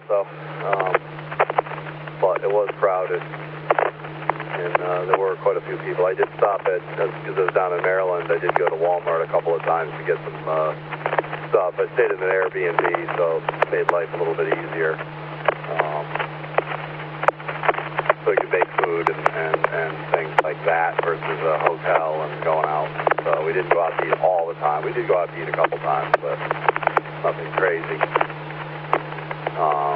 so, but it was crowded, and there were quite a few people. I did stop at, because I was down in Maryland, I did go to Walmart a couple of times to get some stuff. I stayed in an Airbnb, so it made life a little bit easier. So you could make food and things like that versus a hotel and going out. So we didn't go out to eat all the time. We did go out to eat a couple times, but nothing crazy.